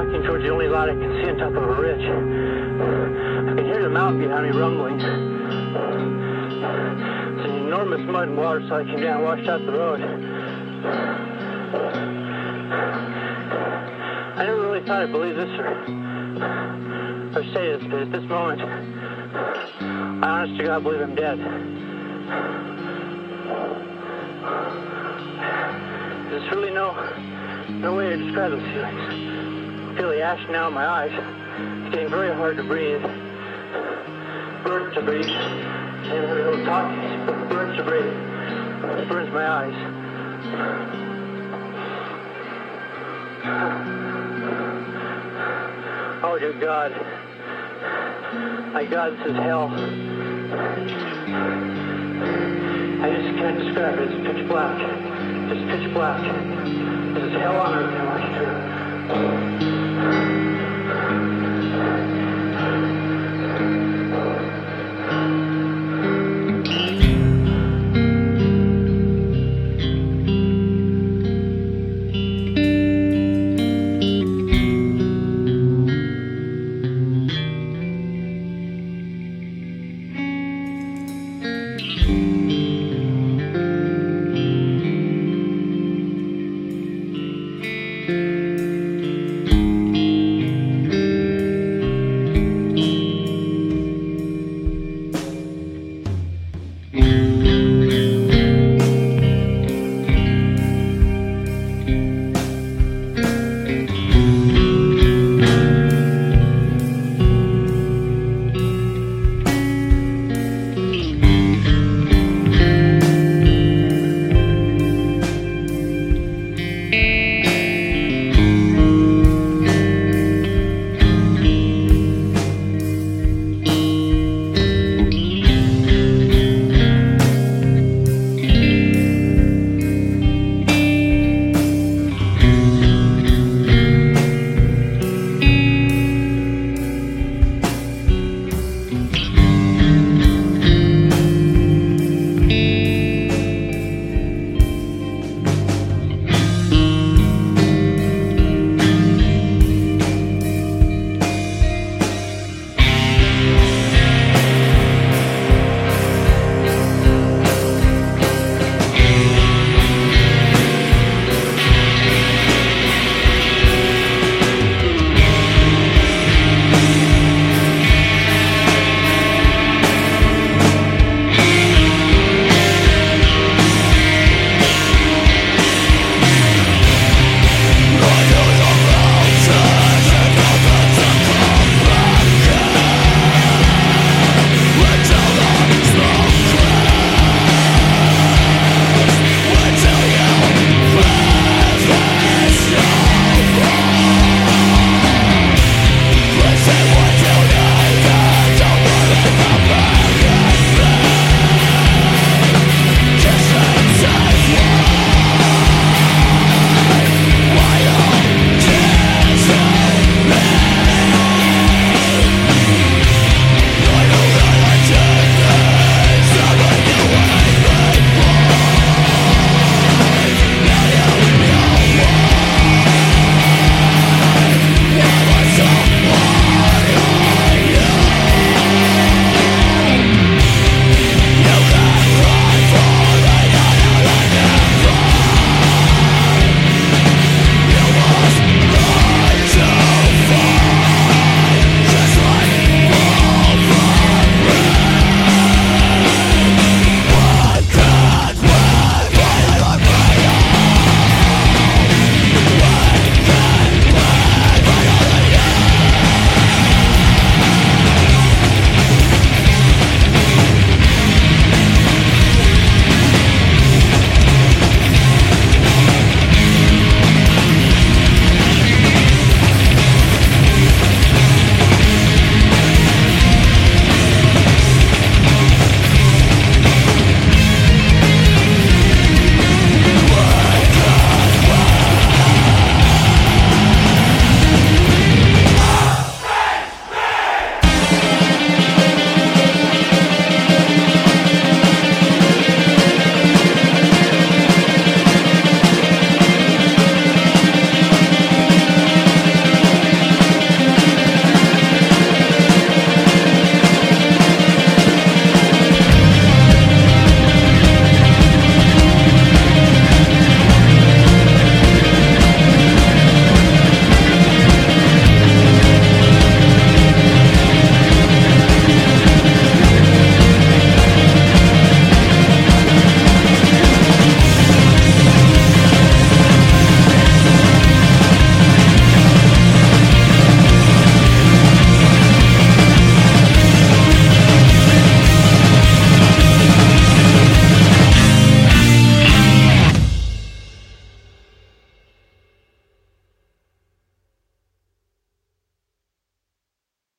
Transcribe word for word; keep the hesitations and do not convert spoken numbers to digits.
walking towards the only light I can see on top of a ridge. I can hear the mountain behind me rumbling. It's an enormous mud and water slide came down and washed out the road. I never really thought I'd believe this or, or say this, but at this moment, I honest to God believe I'm dead. There's really no, no way to describe those feelings. I feel the ash now in my eyes. It's getting very hard to breathe. Burns to breathe. Can't hear a little talking. Burns to breathe. It burns my eyes. Oh, dear God. My God, this is hell. I just can't describe it. It's pitch black. It's pitch black. This is hell on earth. I want you to...